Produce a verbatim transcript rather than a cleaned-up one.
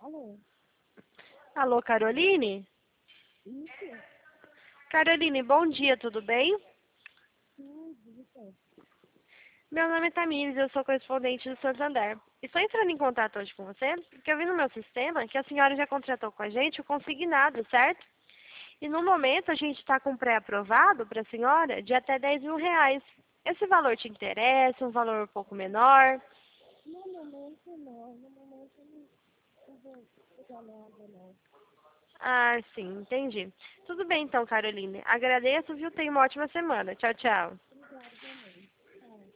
Alô? Alô, Caroline? Isso? Caroline, bom dia, tudo bem? Tudo, isso. Meu nome é Tamires, eu sou correspondente do Santander. Estou entrando em contato hoje com você, porque eu vi no meu sistema que a senhora já contratou com a gente o consignado, certo? E no momento a gente está com pré-aprovado para a senhora de até dez mil reais. Esse valor te interessa? Um valor um pouco menor? No momento não, no momento eu não, não vou pegar nada não. Ah, sim, entendi. Tudo bem então, Caroline. Agradeço, viu? Tenha uma ótima semana. Tchau, tchau.